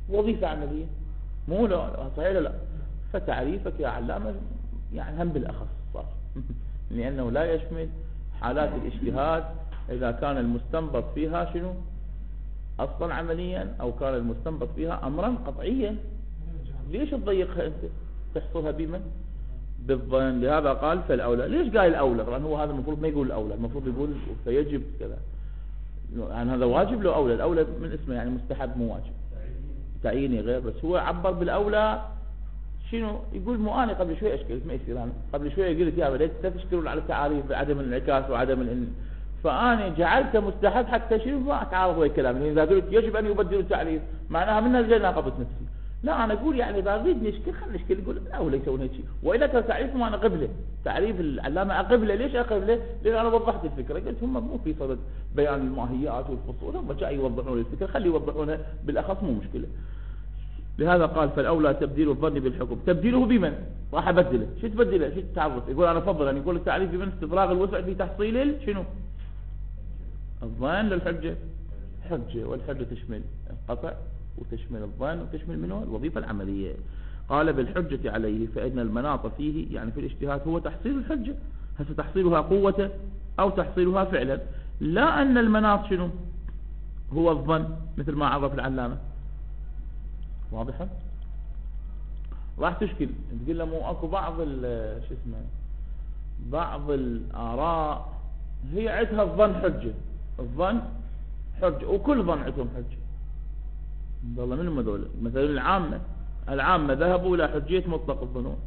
S1: وظيفة عملية، مو لا صحيح لا. فتعريفك يا علامة يعني هم بالأخص صار لأنه لا يشمل حالات الاجتهاد إذا كان المستنبط فيها شنو أصلا عمليا أو كان المستنبط فيها أمرا قطعيا. ليش تضيقها أنت تحصرها بمن بالظن؟ لهذا قال فالأولى. ليش قال الأولى؟ لأن هو هذا المفروض ما يقول الأولى، المفروض يقول فيجب كذا، يعني هذا واجب لو أولى. الأولى من اسمه يعني مستحب مو واجب، تعييني غير، بس هو عبر بالأولى. شنو يقول؟ مو أنا قبل شوي أشكلت ما يصير، أنا قبل شوي قلت يا بديت تشكرون على التعاريف بعدم الانعكاس وعدم الإن... فأنا جعلته مستحب حتى شنو ما أتعارض ويا كلام. إذا قلت يجب أن يبدلوا التعريف معناها منها الجنة ناقضت نفسي. لا أنا أقول يعني إذا أريد نشكل خلنا نشكل، يقول الأولى يسوون هيك شيء. وإذا كان تعريفهم أنا قبله، تعريف العلامة أقبله. ليش أقبله؟ لأن أنا وضحت الفكرة، قلت هم مو في صدد بيان الماهيات والفصول، هم جاي يوضحون الفكرة، خلي يوضحونها بالأخص مو مشكلة. لهذا قال فالأولى تبديل الظن بالحكم. تبديله بمن؟ راح أبدله. شو تبدله؟ شو تعرف؟ يقول أنا أفضل أن يقول التعريف بمن استفراغ الوسع في تحصيل شنو الظن للحجة. حجة، والحجة تشمل القطع وتشمل الظن وتشمل منه الوظيفة العملية. قال بالحجة عليه فإن المناط فيه يعني في الاجتهاد هو تحصيل الحجة، هل تحصيلها قوة أو تحصيلها فعلا، لا أن المناط شنو هو الظن مثل ما عرف العلامة. واضحة؟ راح تشكل تقول له مو اكو بعض شو اسمه بعض الآراء هي عندها الظن حجة، الظن حجة وكل ظن عندهم حجة. والله منهم هذول مثلا العامة، العامة ذهبوا إلى حجية مطلق الظنون.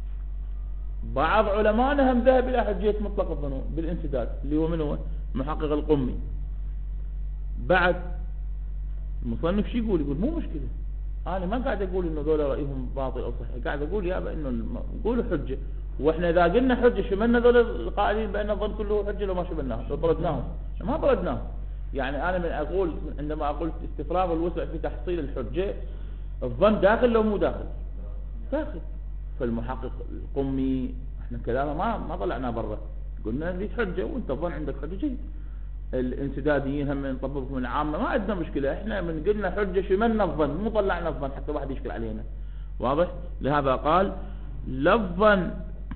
S1: بعض علماء هم ذهب إلى حجية مطلق الظنون بالانسداد اللي هو من هو محقق القمي. بعد المصنف شو يقول؟ يقول مو مشكلة، أنا ما قاعد أقول إنه ذولا رأيهم باطل أو صحيح، قاعد أقول يابا إنه نقول حجة، وإحنا إذا قلنا حجة شملنا ذولا القائلين بأن الظن كله حجة لو ما شملناهم لو طردناهم ما طردناهم. يعني أنا من أقول عندما أقول استفراغ الوسع في تحصيل الحجة، الظن داخل لو مو داخل؟ داخل. فالمحقق القمي إحنا كلامه ما ما طلعنا برا، قلنا نريد حجة وأنت الظن عندك حجة جيد. الانسداديين هم نطبقهم العامة ما عندنا مشكلة، احنا من قلنا حجة شملنا الظن مو طلعنا الظن حتى واحد يشكل علينا. واضح؟ لهذا قال لفظا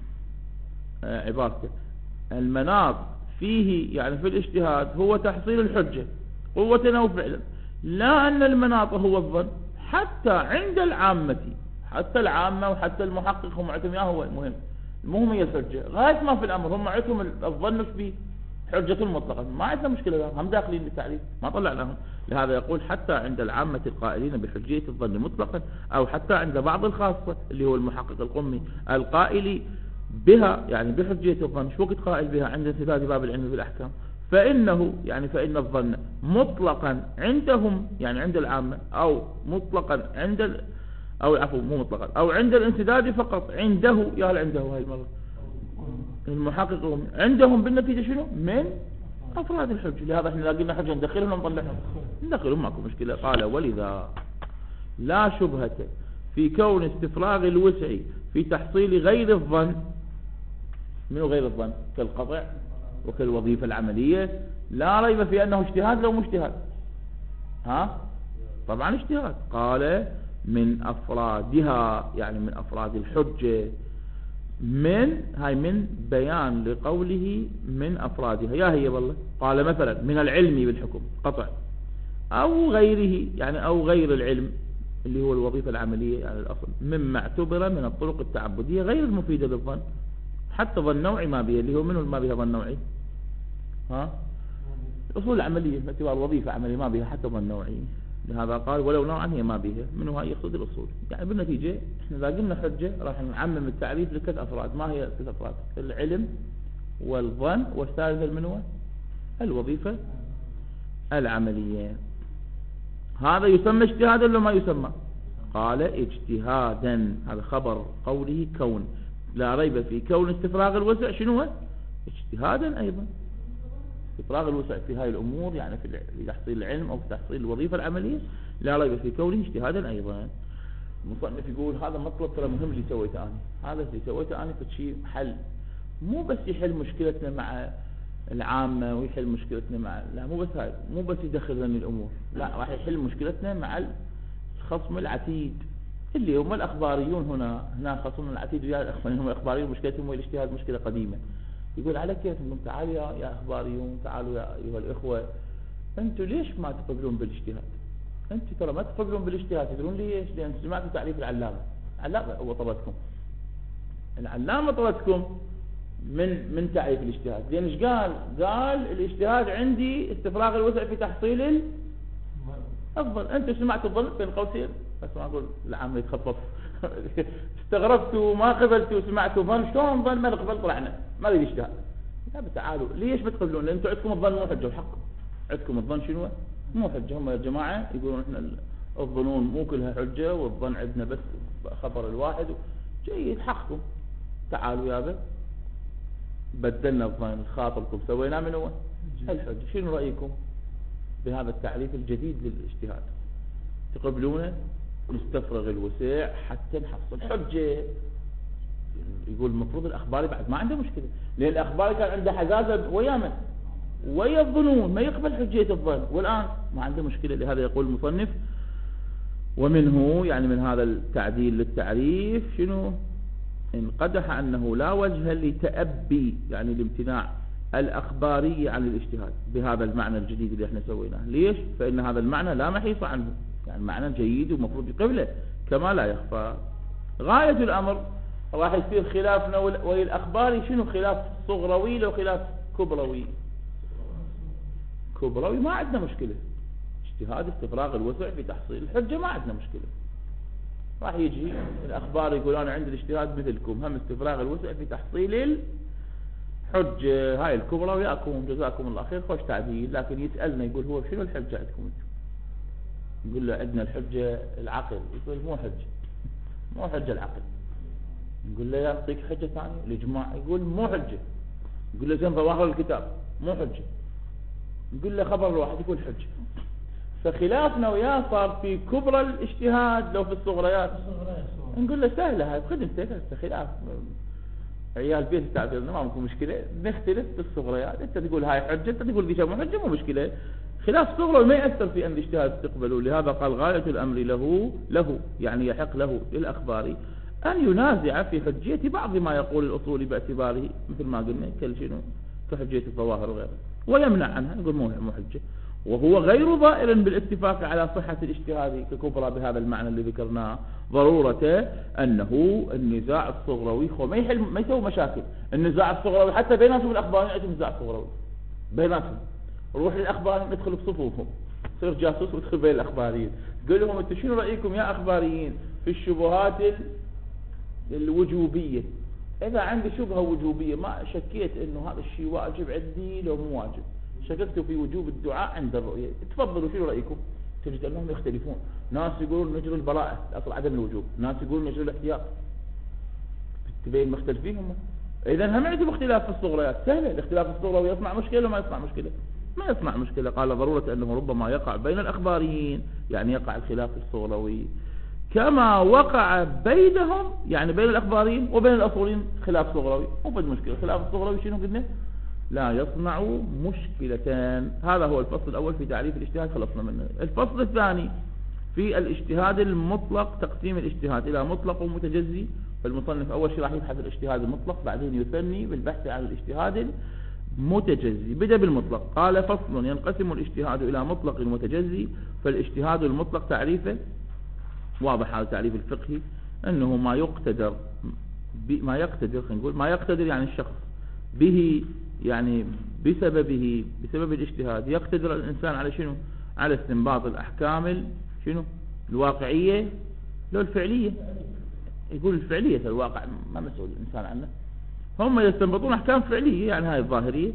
S1: آه عبارته المناط فيه يعني في الاجتهاد هو تحصيل الحجة قوة أو فعلا، لا أن المناط هو الظن حتى عند العامة، حتى العامة وحتى المحقق هم عندهم هو المهم المهم هي الحجة غاية ما في الأمر، هم عندهم الظن فيه حجة مطلقة ما عندنا مشكلة لهم، هم داخلين بالتعريف ما طلعناهم. لهذا يقول حتى عند العامة القائلين بحجية الظن مطلقا، أو حتى عند بعض الخاصة اللي هو المحقق القمي القائل بها يعني بحجية الظن. شو وقت قائل بها؟ عند انسداد باب العلم بالأحكام. فإنه يعني فإن الظن مطلقا عندهم يعني عند العامة، أو مطلقا عند ال... أو عفوا مو مطلقا أو عند الانسداد فقط عنده، يا هل عنده هاي المرة المحققون عندهم بالنتيجة شنو من أفراد الحج. لهذا احنا قلنا حجة ندخلهم ونطلعهم ندخلهم ماكو مشكلة. قال ولذا لا شبهة في كون استفراغ الوسع في تحصيل غير الظن، منه غير الظن كالقطع وكالوظيفة العملية، لا ريب في أنه اجتهاد لو مجتهاد. ها طبعا اجتهاد. قال من أفرادها يعني من أفراد الحجة، من هاي من بيان لقوله من أفرادها يا هي والله. قال مثلا من العلم بالحكم قطع، أو غيره يعني أو غير العلم اللي هو الوظيفة العملية يعني الأصل، مما اعتبر من الطرق التعبدية غير المفيدة للظن. حتى ظن نوعي ما بها، اللي هو منه ما بها ظن نوعي، ها الأصول العملية باعتبار وظيفة عملية ما بها حتى ظن نوعي. لهذا قال ولو نوعا هي ما بها، منه هاي يقصد الأصول. يعني بالنتيجة احنا إذا قلنا حجة راح نعمم التعريف لكذا أفراد. ما هي كذا أفراد؟ العلم والظن والثالث منه الوظيفة العملية. هذا يسمى اجتهادا ولا ما يسمى؟ قال اجتهادا. هذا خبر قوله كون، لا ريب في كون استفراغ الوسع شنو هو اجتهادا أيضا. استفراغ الوسع في هاي الأمور يعني في تحصيل العلم أو في تحصيل الوظيفة العملية لا ريب في كونه اجتهادا أيضا. المصنف يقول هذا مطلب ترى مهم اللي سويته أنا، هذا اللي سويته أنا فشي حل، مو بس يحل مشكلتنا مع العامة ويحل مشكلتنا مع لا مو بس هاي، مو بس يدخل ذني الأمور، لا راح يحل مشكلتنا مع خصم العتيد اللي هم الأخباريون. هنا هنا خصم العتيد ويا الأخباريون هم الأخباريون مشكلتهم والاجتهاد مشكلة قديمة. يقول على كيفكم تعالوا يا أخباريون، تعالوا يا أيها الإخوة، أنتوا ليش ما تقبلون بالاجتهاد؟ أنتوا ترى ما تقبلون بالاجتهاد، تدرون ليش؟ لأن سمعتوا تعريف العلامة. العلامة هو طلبتكم، العلامة طلبتكم من من تعريف الاجتهاد. لأن ايش قال؟ قال الاجتهاد عندي استفراغ الوسع في تحصيل الأفضل. أنتوا سمعتوا الظن بين قوسين، بس ما أقول العام يتخفف. استغربتوا ما قبلتوا، سمعتوا ظن، شلون ظن ما نقبل؟ طلعنا ما نريد اجتهاد. لا تعالوا ليش بتقبلون؟ لأن أنتوا عندكم الظن مو حجة، وحقكم عندكم الظن شنو؟ مو حجة. هم يا جماعة يقولون احنا الظنون مو كلها حجة، والظن عندنا بس خبر الواحد. جيد، حقكم. تعالوا يابا بدلنا الظن، خاطركم سوينا من هو الحجة. شنو رأيكم بهذا التعريف الجديد للاجتهاد؟ تقبلونه؟ نستفرغ الوسع حتى نحصل حجة. يقول المفروض الأخباري بعد ما عنده مشكلة، لأن الأخباري كان عنده حزازة ويا من؟ ويا الظنون، ما يقبل حجية الظن، والآن ما عنده مشكلة. لهذا يقول المصنف ومنه يعني من هذا التعديل للتعريف شنو؟ إن قدح أنه لا وجه لتأبي يعني الامتناع الأخباري عن الاجتهاد بهذا المعنى الجديد اللي احنا سويناه. ليش؟ فإن هذا المعنى لا محيص عنه، يعني معنى جيد ومفروض يقبله كما لا يخفى. غاية الأمر راح يصير خلافنا ويا الأخباري شنو؟ خلاف صغروي لو خلاف كبروي. كبروي ما عندنا مشكلة، اجتهاد استفراغ الوسع في تحصيل الحجة ما عندنا مشكلة. راح يجي الأخبار يقول أنا عندي الاجتهاد مثلكم، هم استفراغ الوسع في تحصيل الحجة. هاي الكبرى وياكم جزاكم الله خير، خوش تعديل. لكن يسألنا يقول هو شنو الحجة عندكم انتم؟ نقول له عندنا الحجة العقل. يقول مو حجة، مو حجة العقل. نقول له يعطيك حجة ثانية الإجماع. يقول مو حجة. نقول له زين ظواهر الكتاب مو حجة. نقول له خبر الواحد يقول حجة. فخلافنا وياه صار في كبرى الاجتهاد لو في الصغريات. نقول له سهلة هاي بخدمتك، هسه خلاف عيال بيت تعبيرنا ما ممكن مشكلة، نختلف في الصغريات. انت تقول هاي حجة، انت تقول دي مو حجة، مو مشكلة. خلاف صغرى ما يأثر في أن الاجتهاد تقبله. لهذا قال غاية الأمر له له يعني يحق له للأخباري أن ينازع في حجية بعض ما يقول الأصول باعتباره مثل ما قلنا كل شنو كحجية الظواهر وغيره، ويمنع عنها يقول مو محجة، وهو غير ضائر بالاتفاق على صحة الاجتهاد ككبرى بهذا المعنى اللي ذكرناه. ضرورة أنه النزاع الصغروي هو ما يحل ما يسوي مشاكل. النزاع الصغروي حتى بيناتهم الأخباريين عندهم نزاع صغروي بيناتهم. روح للأخباريين ندخل بصفوفهم، صير جاسوس وادخل بين الأخباريين، قل لهم انتم شنو رأيكم يا أخباريين في الشبهات الوجوبية؟ إذا عندي شبهة وجوبية ما شكيت إنه هذا الشيء واجب عندي لو مو واجب، شككت في وجوب الدعاء عند الرؤية، تفضلوا شنو رأيكم؟ تجد أنهم يختلفون. ناس يقولون نجري البراءة أصل عدم الوجوب، ناس يقولون نجري الاحتياط. تبين مختلفين هم. إذا هم عندهم اختلاف في الصغريات، سهلة. الاختلاف في الصغرى يصنع مشكلة وما يصنع مشكلة؟ ما يصنع مشكلة. قال ضرورة أنه ربما يقع بين الأخباريين يعني يقع الخلاف الصغروي كما وقع بينهم يعني بين الأخباريين وبين الأصولين خلاف صغروي. مو بد مشكلة. خلاف الصغروي شنو قلنا؟ لا يصنع مشكلتان. هذا هو الفصل الأول في تعريف الاجتهاد، خلصنا منه. الفصل الثاني في الاجتهاد المطلق، تقسيم الاجتهاد إلى مطلق ومتجزي. فالمصنف أول شيء راح يبحث الاجتهاد المطلق، بعدين يثني بالبحث عن الاجتهاد المتجزي. بدأ بالمطلق. قال فصل ينقسم الاجتهاد إلى مطلق ومتجزي. فالاجتهاد المطلق تعريفه واضح، هذا التعريف الفقهي أنه ما يقتدر ما يقتدر خلينا نقول ما يقتدر يعني الشخص به يعني بسببه بسبب الاجتهاد يقتدر الإنسان على شنو؟ على استنباط الأحكام شنو؟ الواقعية لو الفعلية. يقول الفعلية الواقع ما مسؤول الإنسان عنه. هم يستنبطون أحكام فعلية يعني هاي الظاهرية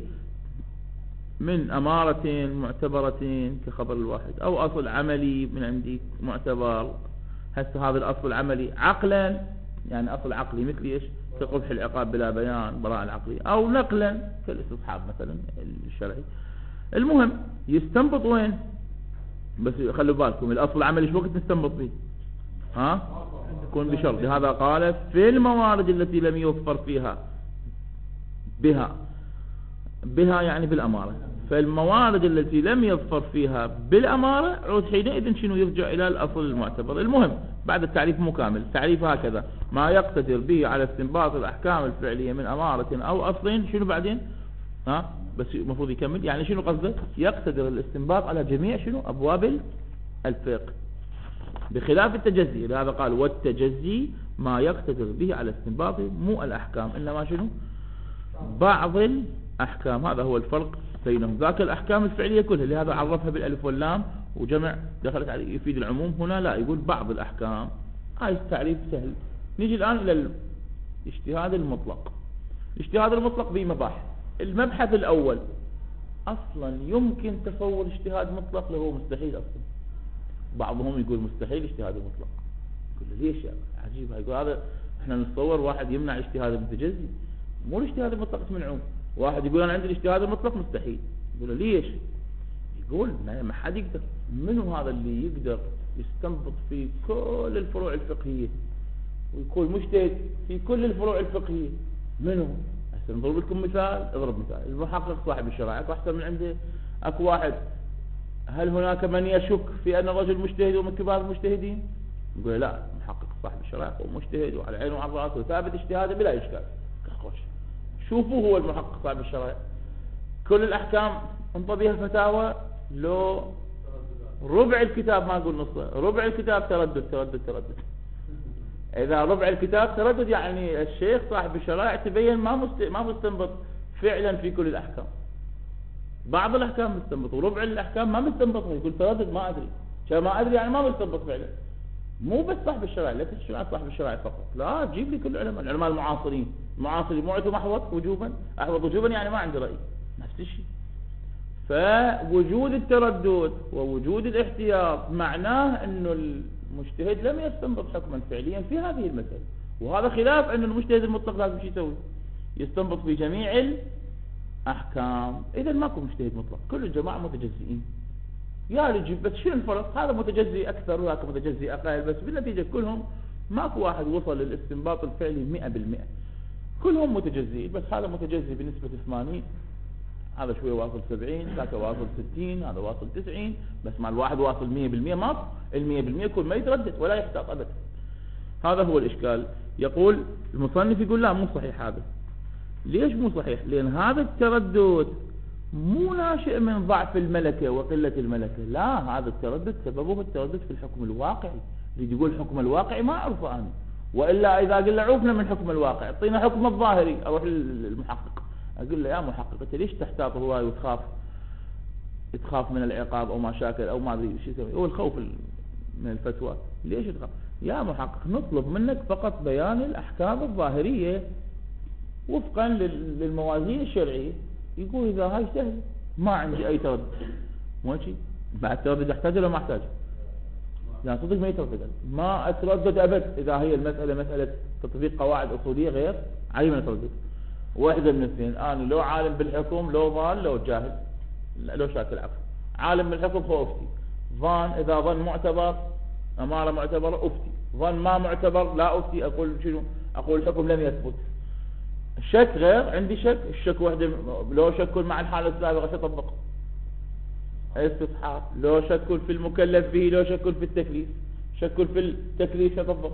S1: من أمارة معتبرة كخبر الواحد، أو أصل عملي من عندي معتبر. هسه هذا الأصل العملي عقلا يعني أصل عقلي مثل إيش؟ كقبح العقاب بلا بيان براءة العقلي، أو نقلا كالاستصحاب مثلا الشرعي. المهم يستنبط وين؟ بس خلوا بالكم الأصل العملي شو وقت نستنبط فيه؟ ها؟ يكون بشرط. لهذا قال في الموارد التي لم يوفر فيها بها بها يعني بالأمارة، فالموارد التي لم يظفر فيها بالأمارة عود حينئذ شنو يرجع إلى الأصل المعتبر. المهم بعد التعريف مو كامل، التعريف هكذا: ما يقتدر به على استنباط الأحكام الفعلية من أمارة أو أصل. شنو بعدين؟ ها بس المفروض يكمل. يعني شنو قصده؟ يقتدر الاستنباط على جميع شنو أبواب الفقه بخلاف التجزي. لهذا قال: والتجزي ما يقتدر به على استنباط مو الأحكام إنما شنو بعض الأحكام. هذا هو الفرق بينهم. ذاك الأحكام الفعلية كلها، لهذا عرفها بالألف واللام وجمع دخلت عليه يفيد العموم. هنا لا، يقول بعض الأحكام. هاي التعريف سهل. نيجي الآن إلى الاجتهاد المطلق. الاجتهاد المطلق به مباحث. المبحث الأول: أصلا يمكن تصور اجتهاد مطلق له مستحيل أصلا. بعضهم يقول مستحيل اجتهاد المطلق. يقول ليش يا عجيب؟ يقول هذا احنا نتصور واحد يمنع اجتهاد المتجزي، مو الاجتهاد المطلق تمنعون. واحد يقول انا عندي الاجتهاد المطلق مستحيل، يقول ليش؟ يقول ما حد يقدر. منو هذا اللي يقدر يستنبط في كل الفروع الفقهية ويكون مجتهد في كل الفروع الفقهية؟ منو؟ هسه نضرب لكم مثال. اضرب مثال: المحقق صاحب الشرائع احسن من عنده. اكو واحد: هل هناك من يشك في ان الرجل مجتهد ومن كبار المجتهدين؟ يقول لا، محقق صاحب الشرائع هو مجتهد وعلى عينه وعلى راسه وثابت اجتهاده بلا اشكال. شوفوا هو المحقق صاحب الشرائع كل الاحكام انطى بها الفتاوى، لو ربع الكتاب، ما اقول نصه، ربع الكتاب تردد تردد تردد. اذا ربع الكتاب تردد يعني الشيخ صاحب الشرائع تبين ما مست... ما مستنبط فعلا في كل الاحكام. بعض الاحكام مستنبط وربع الاحكام ما مستنبط، يقول تردد ما ادري. ما ادري يعني ما مستنبط فعلا. مو بس صاحب الشرائع، لا تشتغل صاحب الشرائع فقط، لا تجيب لي كل العلماء، العلماء المعاصرين. المعاصرين مو عندهم احوط وجوبا، احوط وجوبا يعني ما عنده راي، نفس الشيء. فوجود التردد ووجود الاحتياط معناه انه المجتهد لم يستنبط حكما فعليا في هذه المسألة. وهذا خلاف انه المجتهد المطلق لازم شو يسوي؟ يستنبط في جميع الاحكام. اذا ماكو مجتهد مطلق، كل الجماعة متجزئين. يا رجل بس شنو الفرق؟ هذا متجزي اكثر وذاك متجزي اقل، بس بالنتيجة كلهم ماكو واحد وصل للاستنباط الفعلي مئة بالمئة. كلهم متجزئين، بس هذا متجزي بنسبة ثمانين، هذا شوي واصل سبعين، ذاك واصل ستين، هذا واصل تسعين، بس مع الواحد واصل مية بالمية. ما المية بالمية كل ما يتردد ولا يحتاط أبدا. هذا هو الإشكال. يقول المصنف يقول لا، مو صحيح هذا. ليش مو صحيح؟ لأن هذا التردد مو ناشئ من ضعف الملكة وقلة الملكة، لا، هذا التردد سببه التردد في الحكم الواقعي. اللي يقول الحكم الواقعي ما أعرفه أنا، وإلا إذا قلنا عوفنا من حكم الواقع اعطينا حكم الظاهري، أروح للمحقق أقول له يا محقق أنت ليش تحتاط هواي وتخاف تخاف من العقاب أو مشاكل أو ما أدري شو يسوي، هو الخوف من الفتوى. ليش تخاف يا محقق؟ نطلب منك فقط بيان الأحكام الظاهرية وفقا للموازين الشرعية. يقول إذا هاي سهل ما عندي أي تردد. ماشي، بعد التردد أحتاج ولا ما أحتاج؟ لا صدق ما يتردد، ما أتردد أبد. إذا هي المسألة مسألة تطبيق قواعد أصولية غير علي من أتردد. واحدة من الاثنين، أنا لو عالم بالحكم لو ظان لو جاهل، لو شاك العفو. عالم بالحكم هو أفتي، ظان إذا ظن معتبر أمارة معتبرة أفتي، ظن ما معتبر لا أفتي. أقول شنو؟ أقول الحكم لم يثبت. الشك غير، عندي شك، الشك وحده لو شك مع الحالة السابقة تطبق استصحاب، لو شك في المكلف به، لو شك في التكليف، شك في التكليف تطبق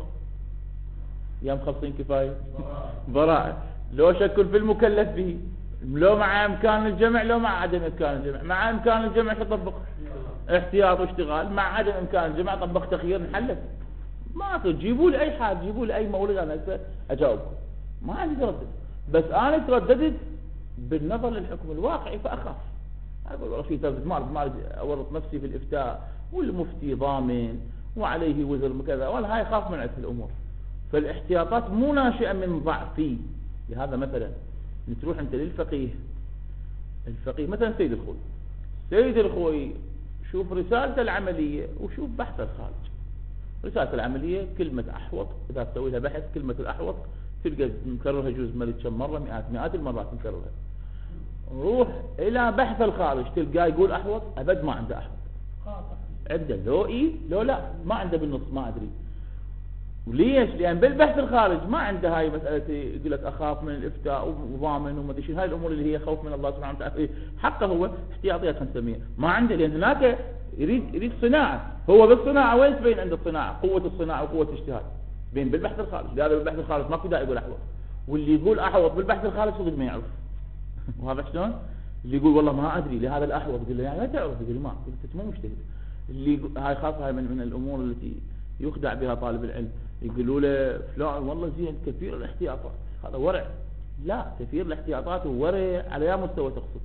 S1: يا مخلصين كفاية براءة. لو شك في المكلف به، لو مع امكان الجمع لو مع عدم امكان الجمع، مع امكان الجمع تطبق احتياط واشتغال، مع عدم امكان الجمع طبق تخيير نحلف. ما تجيبوا لي اي حاجه، جيبوا لي اي مولد انا اجاوبكم، ما عندي تردد. بس انا ترددت بالنظر للحكم الواقعي فاخاف. اقول والله في تردد، ما ما اورط نفسي في الافتاء والمفتي ضامن وعليه وزر كذا، ولا هاي خاف من عدة الامور. فالاحتياطات مو ناشئه من ضعفي. لهذا مثلا تروح انت للفقيه، الفقيه مثلا سيد الخوي، سيد الخوي شوف رسالته العمليه وشوف بحث الخارج. رسالته العمليه كلمه احوط، اذا تسوي لها بحث كلمه الاحوط تلقى مكررها جزء ملك كم مره، مئات مئات المرات مكررها. روح الى بحث الخارج تلقاه يقول احوط، ابد ما عنده احوط، عنده لو اي لو لا، ما عنده بالنص، ما ادري. ليش؟ لأن بالبحث الخارج ما عنده هاي مسألة يقول لك أخاف من الإفتاء وضامن وما أدري شنو، هاي الأمور اللي هي خوف من الله سبحانه وتعالى حقه هو احتياطيات خمسمية ما عنده، لأن هناك يريد يريد صناعة. هو بالصناعة وين تبين عند الصناعة؟ قوة الصناعة وقوة الاجتهاد بين بالبحث الخارج. لهذا بالبحث الخارج ما في داعي يقول أحوط، واللي يقول أحوط بالبحث الخارج صدق ما يعرف. وهذا شلون؟ اللي يقول والله ما أدري لهذا الأحوط، يقول له يعني لا تعرف، يقول ما أنت مو مجتهد. اللي هاي خاصة هاي من, من الأمور التي يخدع بها طالب العلم، يقولوا له فلان والله زين كثير الاحتياطات، هذا ورع. لا، كثير الاحتياطات وورع على يا مستوى تقصد.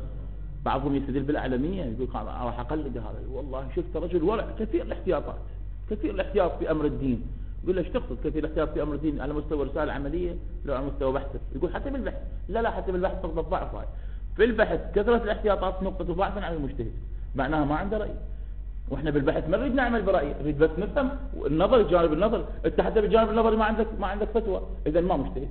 S1: بعضهم يستدل بالأعلمية يقول راح أقلد هذا، والله شفت رجل ورع كثير الاحتياطات، كثير الاحتياط في أمر الدين. يقول له ايش تقصد كثير الاحتياط في أمر الدين؟ على مستوى رسالة عملية لو على مستوى بحث؟ يقول حتى بالبحث. لا لا، حتى بالبحث نقطة ضعف. هاي في البحث كثرة الاحتياطات نقطة ضعف على المجتهد، معناها ما عنده رأي. واحنا بالبحث ما نريد نعمل برأي، نريد بس نفهم النظر، الجانب النظري. انت حتى بالجانب النظري ما عندك ما عندك فتوى، اذا ما مجتهد.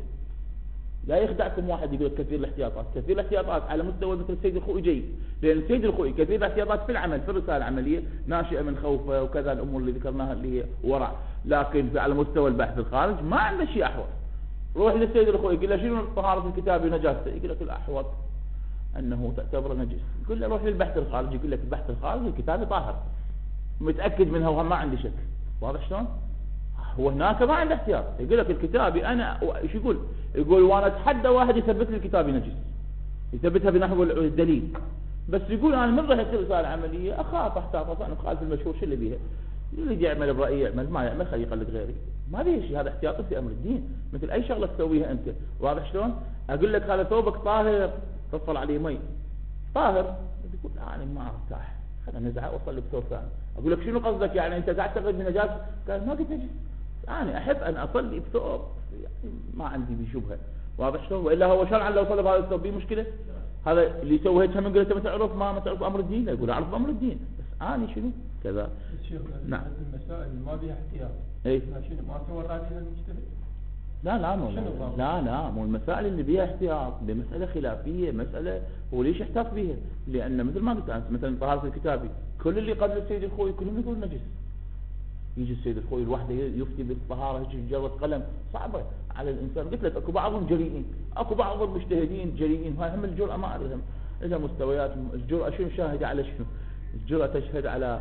S1: لا يخدعكم واحد يقول كثير الاحتياطات، كثير الاحتياطات على مستوى مثل السيد الخوئي جيد، لان السيد الخوئي كثير الاحتياطات في العمل في الرسالة العملية ناشئة من خوفه وكذا الامور اللي ذكرناها اللي هي ورع، لكن على مستوى البحث الخارج ما عنده شيء احوط. روح للسيد الخوئي يقول له شنو طهارة الكتاب ونجاسته؟ يقول لك الاحوط انه تعتبر نجس. يقول له روح للبحث الخارج، يقول لك البحث الخارج الكتاب طاهر، متأكد منها وما عندي شك. واضح شلون؟ هو هناك ما عنده احتياط، يقول لك الكتابي انا ايش يقول؟ يقول وانا اتحدى واحد يثبت لي الكتابي نجس، يثبتها بنحو الدليل، بس يقول انا من رحت رسالة عملية اخاف احتاط انا مخالف المشهور شو اللي بيها، اللي يعمل برأي يعمل، ما يعمل خليه يقلد غيري. ما في شيء، هذا احتياطي في امر الدين مثل اي شغله تسويها انت. واضح شلون؟ اقول لك هذا ثوبك طاهر تفصل عليه مي طاهر، تقول انا ما ارتاح خلينا نزعه واصلي بثوب ثاني. اقول لك شنو قصدك يعني انت تعتقد بنجاس؟ قال ما قلت نجس، انا احب ان اصلي بثوب يعني ما عندي بشبهه. واضح شلون؟ والا هو شرعا لو صلى بهذا الثوب به مشكله؟ هذا اللي يسوي هيك هم يقول انت ما تعرف ما ما تعرف امر الدين؟ لا، يقول اعرف امر الدين بس اني شنو كذا.
S2: نعم المسائل ما بها احتياط.
S1: اي
S2: شنو ما سوى الراجل المجتهد؟
S1: لا لا مو لا لا مو المسائل اللي بيها احتياط بمسألة خلافية، مسألة هو ليش يحتاط بيها؟ لأن مثل ما قلت أنت مثلا طهارة الكتابي كل اللي قبل السيد الخوي كلهم يقول نجس. يجي السيد الخوي الواحدة يفتي بالطهارة يجي مجرد قلم صعبة على الإنسان. قلت لك أكو بعضهم جريئين، أكو بعض المجتهدين جريئين، هاي هم الجرأة ما أدري إذا مستويات الجرأة شنو شاهدة على شنو؟ الجرأة تشهد على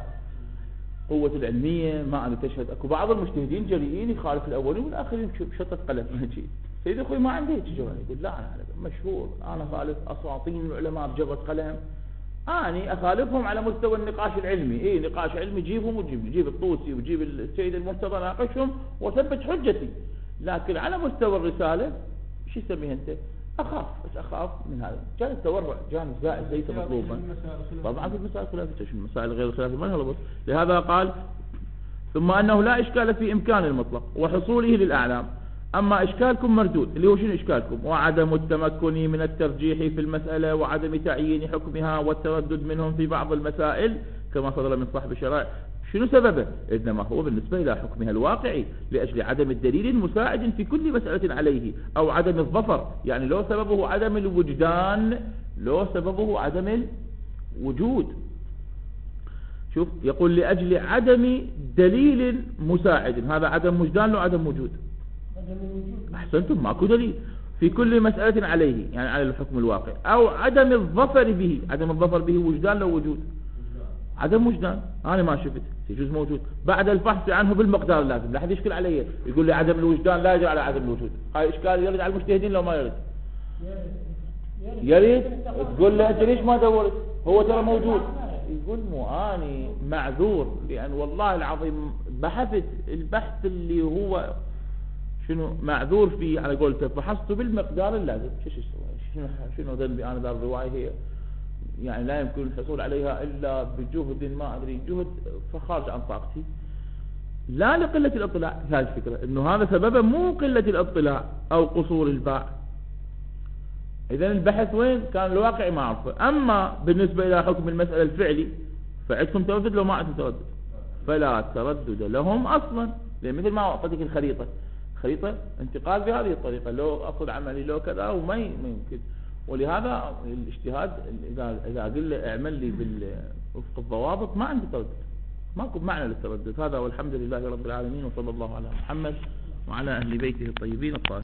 S1: قوة العلمية ما أنا تشهد. أكو بعض المجتهدين جريئين يخالف الأولين والآخرين بشطة قلم. سيد أخوي ما عنده هيك جرأة، يقول لا أنا مشهور أنا خالف أساطين العلماء بجرة قلم، أنا أخالفهم على مستوى النقاش العلمي. إيه نقاش علمي جيبهم وجيب جيب الطوسي وجيب السيد المرتضى ناقشهم وثبت حجتي، لكن على مستوى الرسالة شو يسميه أنت؟ أخاف بس أخاف من هذا جانب التورع، جانب زائد ليس مطلوبا. طبعا في المسائل خلافية، شو المسائل غير الخلافية ما لها. لهذا قال ثم أنه لا إشكال في إمكان المطلق وحصوله للأعلام، أما إشكالكم مردود اللي هو شنو إشكالكم؟ وعدم التمكن من الترجيح في المسألة وعدم تعيين حكمها والتردد منهم في بعض المسائل كما صدر من صاحب الشرائع. شنو سببه؟ إنما هو بالنسبة إلى حكمها الواقعي لأجل عدم الدليل المساعد في كل مسألة عليه، أو عدم الظفر، يعني لو سببه عدم الوجدان، لو سببه عدم الوجود. شوف يقول لأجل عدم دليل مساعد، هذا عدم وجدان لو عدم وجود؟ أحسنتم ماكو دليل في كل مسألة عليه يعني على الحكم الواقع، أو عدم الظفر به، عدم الظفر به وجدان لو وجود؟ عدم وجدان أنا ما شفت يجوز موجود بعد البحث عنه بالمقدار اللازم. لا حد يشكل علي يقول لي عدم الوجدان لا يجري على عدم الوجود، هاي إشكال يرد على المجتهدين لو ما يرد؟ يريد تقول له أنت ليش ما دورت؟ هو ترى موجود. يقول مو أني معذور لأن والله العظيم بحثت البحث اللي هو شنو معذور فيه على قولته، فحصته بالمقدار اللازم. شنو شنو ذنبي أنا ذا الرواية هي يعني لا يمكن الحصول عليها إلا بجهد ما أدري جهد فخارج عن طاقتي، لا لقلة الاطلاع. هذه الفكرة إنه هذا سببه مو قلة الاطلاع أو قصور الباع. إذن البحث وين كان الواقع ما أعرفه. أما بالنسبة إلى حكم المسألة الفعلي فعندكم تردد لو ما عندكم تردد، فلا تردد لهم أصلا، لأن مثل ما أعطيك الخريطة، خريطة انتقال بهذه الطريقة، لو أخذ عملي لو كذا وما يمكن. ولهذا الاجتهاد إذا إذا قل له اعمل لي وفق الضوابط ما عندي تردد، ماكو معنى للتردد. هذا والحمد لله رب العالمين، وصلى الله على محمد وعلى أهل بيته الطيبين الطاهرين.